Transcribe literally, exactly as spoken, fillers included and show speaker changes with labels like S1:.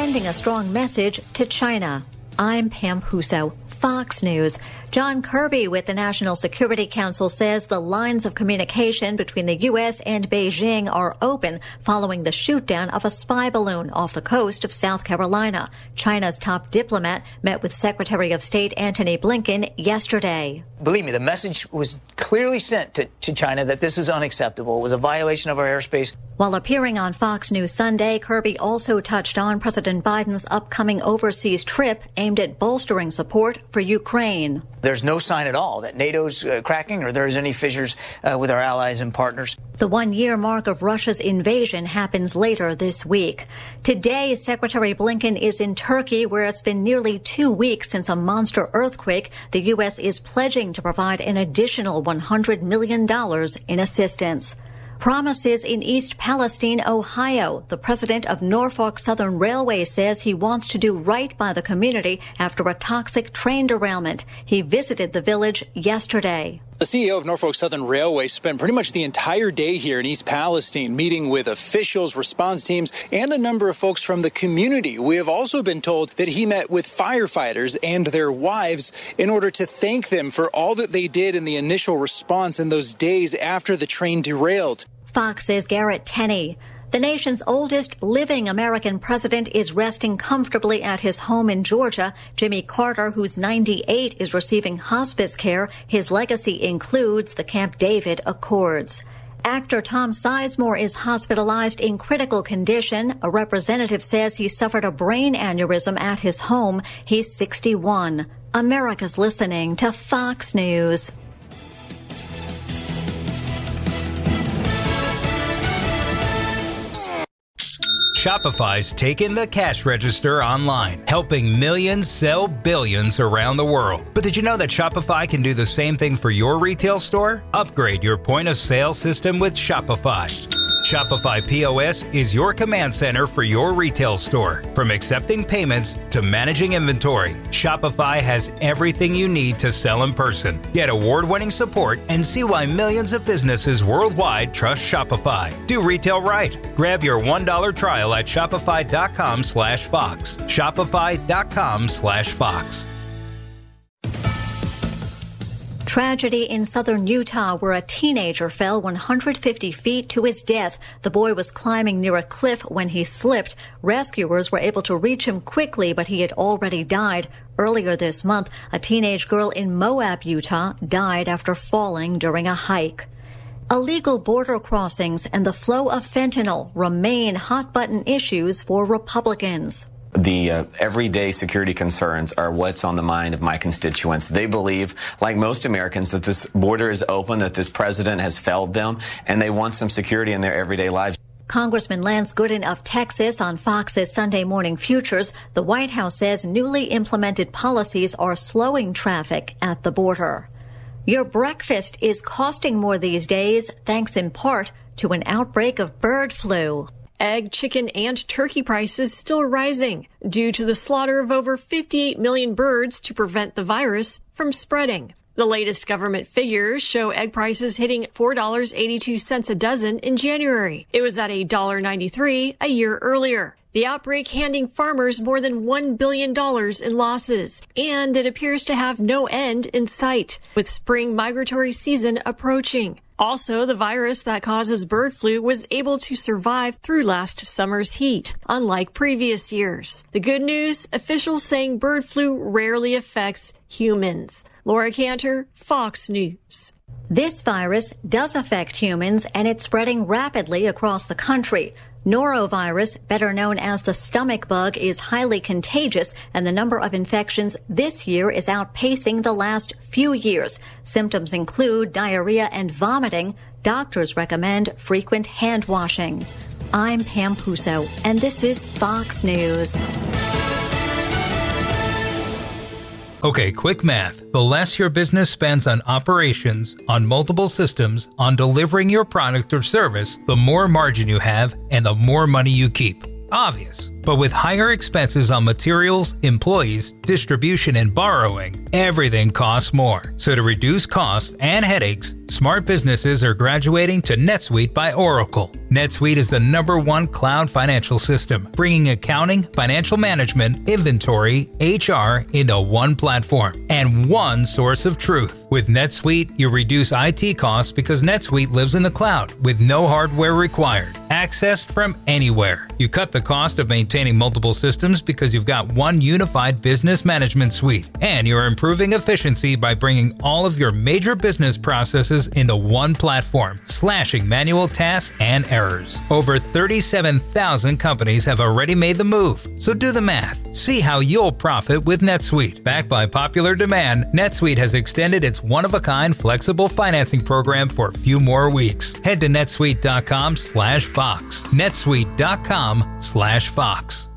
S1: sending a strong message to China. I'm Pam Huso, Fox News. John Kirby with the National Security Council says the lines of communication between the U S and Beijing are open following the shoot-down of a spy balloon off the coast of South Carolina. China's top diplomat met with Secretary of State Antony Blinken yesterday.
S2: Believe me, the message was clearly sent to, to China that this is unacceptable. It was a violation of our airspace.
S1: While appearing on Fox News Sunday, Kirby also touched on President Biden's upcoming overseas trip aimed at bolstering support for Ukraine.
S2: There's no sign at all that NATO's uh, cracking or there's any fissures uh, with our allies and partners.
S1: The one-year mark of Russia's invasion happens later this week. Today, Secretary Blinken is in Turkey, where it's been nearly two weeks since a monster earthquake. The U S is pledging to provide an additional one hundred million dollars in assistance. Promises in East Palestine, Ohio. The president of Norfolk Southern Railway says he wants to do right by the community after a toxic train derailment. He visited the village yesterday.
S3: The C E O of Norfolk Southern Railway spent pretty much the entire day here in East Palestine meeting with officials, response teams, and a number of folks from the community. We have also been told that he met with firefighters and their wives in order to thank them for all that they did in the initial response in those days after the train derailed.
S1: Fox's Garrett Tenney. The nation's oldest living American president is resting comfortably at his home in Georgia. Jimmy Carter, who's ninety-eight, is receiving hospice care. His legacy includes the Camp David Accords. Actor Tom Sizemore is hospitalized in critical condition. A representative says he suffered a brain aneurysm at his home. He's sixty-one. America's listening to Fox News.
S4: Shopify's taken the cash register online, helping millions sell billions around the world. But did you know that Shopify can do the same thing for your retail store? Upgrade your point of sale system with Shopify. Shopify P O S is your command center for your retail store. From accepting payments to managing inventory, Shopify has everything you need to sell in person. Get award-winning support and see why millions of businesses worldwide trust Shopify. Do retail right. Grab your one dollar trial at shopify.com slash Fox. Shopify.com slash Fox.
S1: Tragedy in southern Utah where a teenager fell one hundred fifty feet to his death. The boy was climbing near a cliff when he slipped. Rescuers were able to reach him quickly, but he had already died. Earlier this month, a teenage girl in Moab, Utah, died after falling during a hike. Illegal border crossings and the flow of fentanyl remain hot-button issues for Republicans.
S5: The uh, everyday security concerns are what's on the mind of my constituents. They believe, like most Americans, that this border is open, that this president has failed them, and they want some security in their everyday lives.
S1: Congressman Lance Gooden of Texas on Fox's Sunday Morning Futures. The White House says newly implemented policies are slowing traffic at the border. Your breakfast is costing more these days, thanks in part to an outbreak of bird flu.
S6: Egg, chicken, and turkey prices still rising due to the slaughter of over fifty-eight million birds to prevent the virus from spreading. The latest government figures show egg prices hitting four dollars and eighty-two cents a dozen in January. It was at one dollar and ninety-three cents a year earlier. The outbreak handing farmers more than one billion dollars in losses, and it appears to have no end in sight, with spring migratory season approaching. Also, the virus that causes bird flu was able to survive through last summer's heat, unlike previous years. The good news, officials saying bird flu rarely affects humans. Laura Cantor, Fox News.
S1: This virus does affect humans, and it's spreading rapidly across the country. Norovirus, better known as the stomach bug, is highly contagious, and the number of infections this year is outpacing the last few years. Symptoms include diarrhea and vomiting. Doctors recommend frequent hand washing. I'm Pam Puso, and this is Fox News.
S4: Okay, quick math. The less your business spends on operations, on multiple systems, on delivering your product or service, the more margin you have and the more money you keep. Obvious. But with higher expenses on materials, employees, distribution, and borrowing, everything costs more. So to reduce costs and headaches, smart businesses are graduating to NetSuite by Oracle. NetSuite is the number one cloud financial system, bringing accounting, financial management, inventory, H R into one platform and one source of truth. With NetSuite, you reduce I T costs because NetSuite lives in the cloud with no hardware required, accessed from anywhere. You cut the cost of maintaining multiple systems because you've got one unified business management suite, and you're improving efficiency by bringing all of your major business processes into one platform, slashing manual tasks and errors. Over thirty-seven thousand companies have already made the move, so do the math. See how you'll profit with NetSuite. Backed by popular demand, NetSuite has extended its one-of-a-kind flexible financing program for a few more weeks. Head to netsuite dot com slash Fox. netsuite dot com slash Fox.